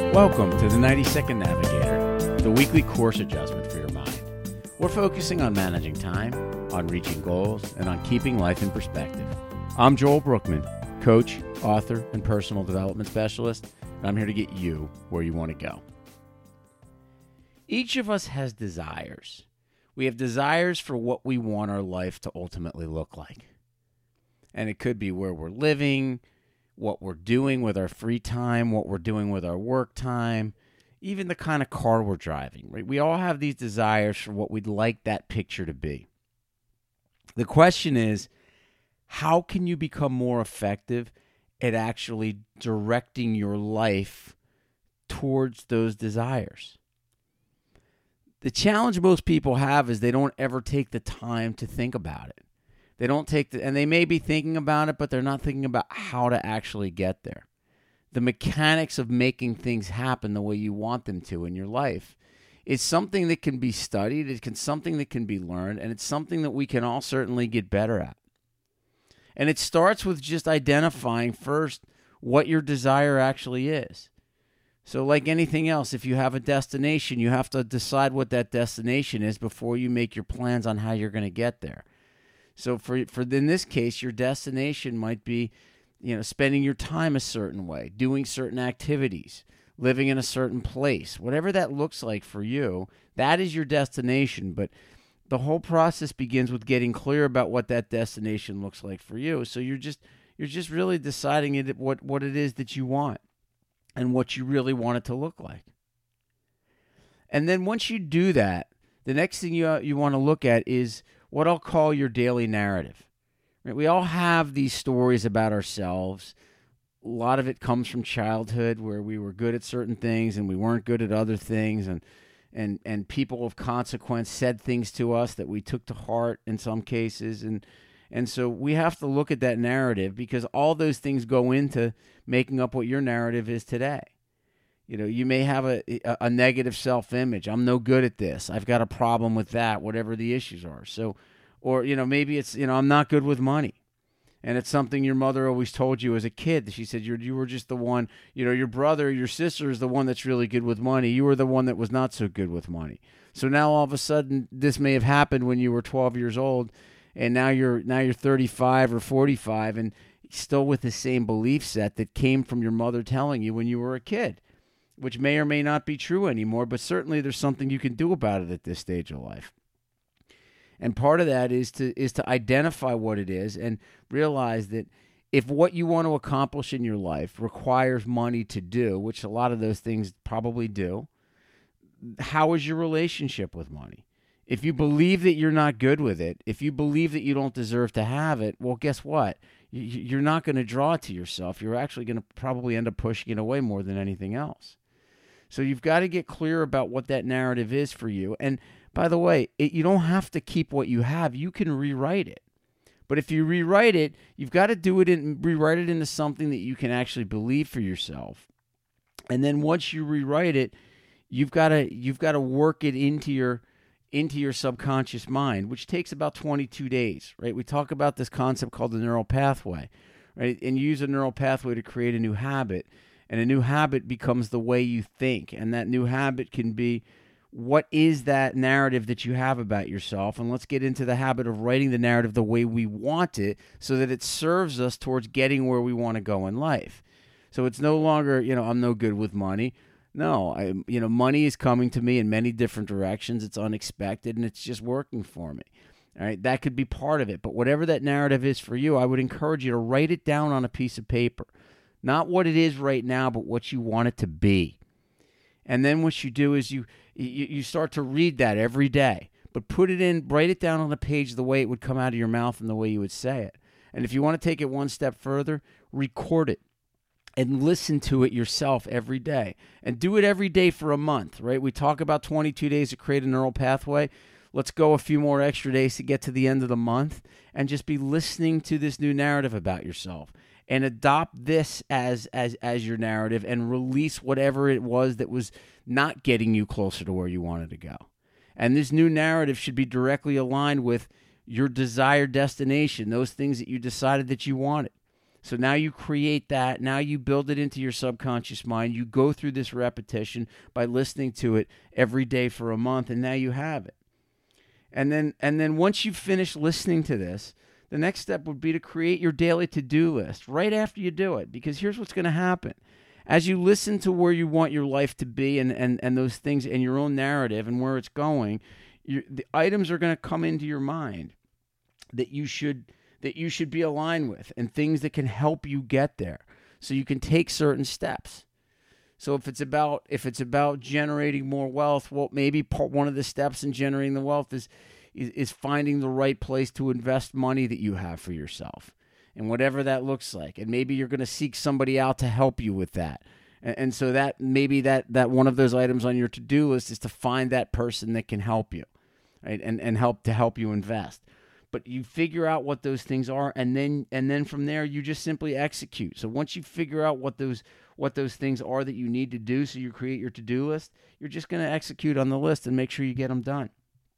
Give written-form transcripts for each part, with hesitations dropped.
Welcome to the 90-Second Navigator, the weekly course adjustment for your mind. We're focusing on managing time, on reaching goals, and on keeping life in perspective. I'm Joel Brookman, coach, author, and personal development specialist, and I'm here to get you where you want to go. Each of us has desires. We have desires for what we want our life to ultimately look like. And it could be where we're living, what we're doing with our free time, what we're doing with our work time, even the kind of car we're driving. Right? We all have these desires for what we'd like that picture to be. The question is, how can you become more effective at actually directing your life towards those desires? The challenge most people have is they don't ever take the time to think about it. They don't take and they may be thinking about it, but they're not thinking about how to actually get there. The mechanics of making things happen the way you want them to in your life is something that can be studied. It's something that can be learned, and it's something that we can all certainly get better at. And it starts with just identifying first what your desire actually is. So like anything else, if you have a destination, you have to decide what that destination is before you make your plans on how you're going to get there. So for in this case, your destination might be, spending your time a certain way, doing certain activities, living in a certain place. Whatever that looks like for you, that is your destination. But the whole process begins with getting clear about what that destination looks like for you. So you're just really deciding what it is that you want and what you really want it to look like. And then once you do that, the next thing you want to look at is what I'll call your daily narrative. Right? We all have these stories about ourselves. A lot of it comes from childhood where we were good at certain things and we weren't good at other things, and people of consequence said things to us that we took to heart in some cases. And so we have to look at that narrative because all those things go into making up what your narrative is today. You may have a negative self-image. I'm no good at this. I've got a problem with that, whatever the issues are. So, or, maybe it's, I'm not good with money. And it's something your mother always told you as a kid. She said you were just the one, your brother, your sister is the one that's really good with money. You were the one that was not so good with money. So now all of a sudden this may have happened when you were 12 years old, and now you're 35 or 45 and still with the same belief set that came from your mother telling you when you were a kid, which may or may not be true anymore, but certainly there's something you can do about it at this stage of life. And part of that is to identify what it is and realize that if what you want to accomplish in your life requires money to do, which a lot of those things probably do, how is your relationship with money? If you believe that you're not good with it, if you believe that you don't deserve to have it, well, guess what? You're not going to draw it to yourself. You're actually going to probably end up pushing it away more than anything else. So you've got to get clear about what that narrative is for you. And by the way, you don't have to keep what you have. You can rewrite it. But if you rewrite it, you've got to rewrite it into something that you can actually believe for yourself. And then once you rewrite it, you've got to work it into your subconscious mind, which takes about 22 days, right? We talk about this concept called the neural pathway, right? And you use a neural pathway to create a new habit. And a new habit becomes the way you think. And that new habit can be, what is that narrative that you have about yourself? And let's get into the habit of writing the narrative the way we want it so that it serves us towards getting where we want to go in life. So it's no longer, I'm no good with money. No, money is coming to me in many different directions. It's unexpected and it's just working for me. All right, that could be part of it. But whatever that narrative is for you, I would encourage you to write it down on a piece of paper. Not what it is right now, but what you want it to be. And then what you do is you start to read that every day. But write it down on a page the way it would come out of your mouth and the way you would say it. And if you want to take it one step further, record it and listen to it yourself every day. And do it every day for a month, right? We talk about 22 days to create a neural pathway. Let's go a few more extra days to get to the end of the month and just be listening to this new narrative about yourself. And adopt this as your narrative and release whatever it was that was not getting you closer to where you wanted to go. And this new narrative should be directly aligned with your desired destination, those things that you decided that you wanted. So now you create that. Now you build it into your subconscious mind. You go through this repetition by listening to it every day for a month, and now you have it. And then once you finish listening to this, the next step would be to create your daily to-do list right after you do it. Because here's what's going to happen. As you listen to where you want your life to be and those things in your own narrative and where it's going, the items are going to come into your mind that you should be aligned with, and things that can help you get there so you can take certain steps. So if it's about generating more wealth, well, maybe one of the steps in generating the wealth is finding the right place to invest money that you have for yourself, and whatever that looks like. And maybe you're going to seek somebody out to help you with that. And so that maybe that one of those items on your to-do list is to find that person that can help you, right? And help you invest. But you figure out what those things are, and then from there you just simply execute. So once you figure out what those things are that you need to do, so you create your to-do list, you're just going to execute on the list and make sure you get them done.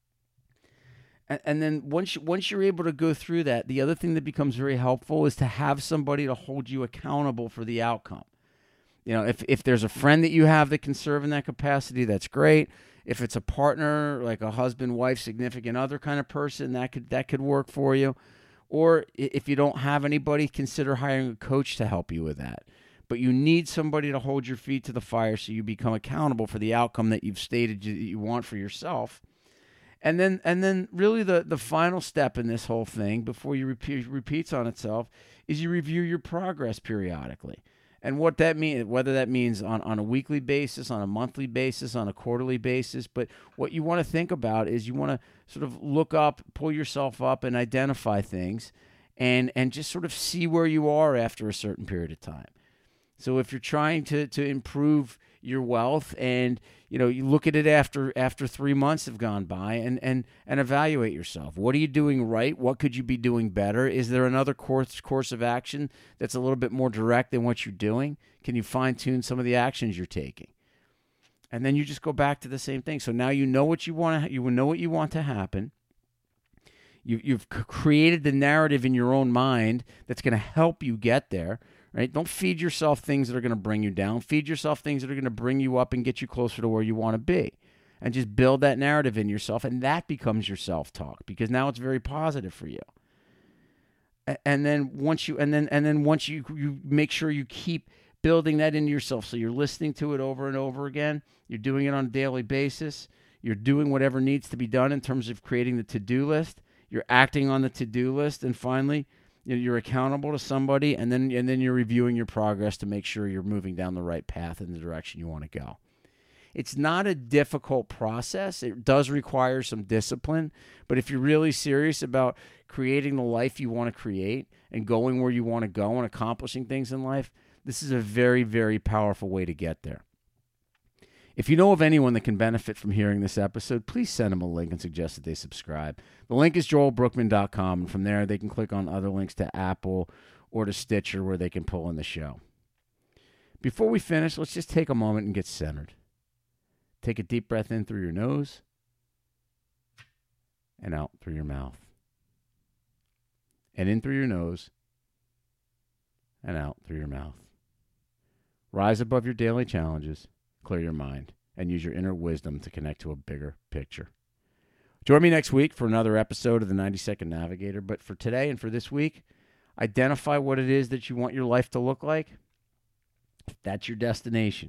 And then once you're able to go through that, the other thing that becomes very helpful is to have somebody to hold you accountable for the outcome. You know, if there's a friend that you have that can serve in that capacity, that's great. If it's a partner, like a husband, wife, significant other kind of person, that could work for you. Or if you don't have anybody, consider hiring a coach to help you with that. But you need somebody to hold your feet to the fire so you become accountable for the outcome that you've stated you want for yourself. And then really the final step in this whole thing, before you repeats on itself, is you review your progress periodically. And what that means, whether that means on a weekly basis, on a monthly basis, on a quarterly basis, but what you want to think about is you want to sort of look up, pull yourself up, and identify things, and just sort of see where you are after a certain period of time. So if you're trying to improve your wealth, and you look at it after 3 months have gone by, and evaluate yourself. What are you doing right? What could you be doing better? Is there another course of action that's a little bit more direct than what you're doing? Can you fine-tune some of the actions you're taking? And then you just go back to the same thing. So now you know what you want to happen. You've created the narrative in your own mind that's going to help you get there. Right? Don't feed yourself things that are going to bring you down. Feed yourself things that are going to bring you up and get you closer to where you want to be. And just build that narrative in yourself, and that becomes your self-talk, because now it's very positive for you. And then once you make sure you keep building that into yourself, so you're listening to it over and over again. You're doing it on a daily basis. You're doing whatever needs to be done in terms of creating the to-do list. You're acting on the to-do list, and finally, you're accountable to somebody, and then you're reviewing your progress to make sure you're moving down the right path in the direction you want to go. It's not a difficult process. It does require some discipline, but if you're really serious about creating the life you want to create and going where you want to go and accomplishing things in life, this is a very, very powerful way to get there. If you know of anyone that can benefit from hearing this episode, please send them a link and suggest that they subscribe. The link is joelbrookman.com, and from there they can click on other links to Apple or to Stitcher where they can pull in the show. Before we finish, let's just take a moment and get centered. Take a deep breath in through your nose and out through your mouth. And in through your nose and out through your mouth. Rise above your daily challenges. Clear your mind, and use your inner wisdom to connect to a bigger picture. Join me next week for another episode of the 90-Second Navigator. But for today and for this week, identify what it is that you want your life to look like. That's your destination.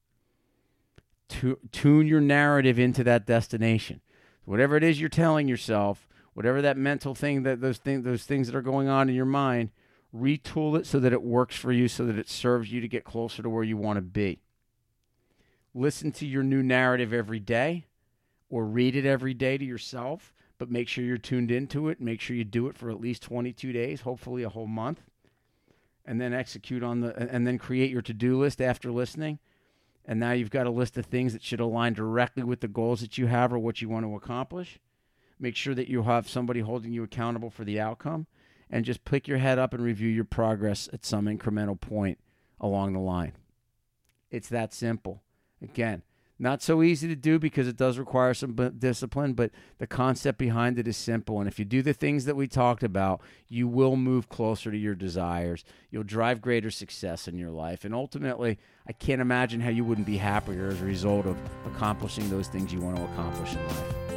Tune your narrative into that destination. Whatever it is you're telling yourself, whatever that mental thing, those things that are going on in your mind, retool it so that it works for you, so that it serves you to get closer to where you want to be. Listen to your new narrative every day, or read it every day to yourself, but make sure you're tuned into it. Make sure you do it for at least 22 days, hopefully a whole month, and then execute and then create your to-do list after listening. And now you've got a list of things that should align directly with the goals that you have or what you want to accomplish. Make sure that you have somebody holding you accountable for the outcome, and just pick your head up and review your progress at some incremental point along the line. It's that simple. Again, Not so easy to do because it does require some discipline, but the concept behind it is simple. And if you do the things that we talked about, you will move closer to your desires. You'll drive greater success in your life. And ultimately, I can't imagine how you wouldn't be happier as a result of accomplishing those things you want to accomplish in life.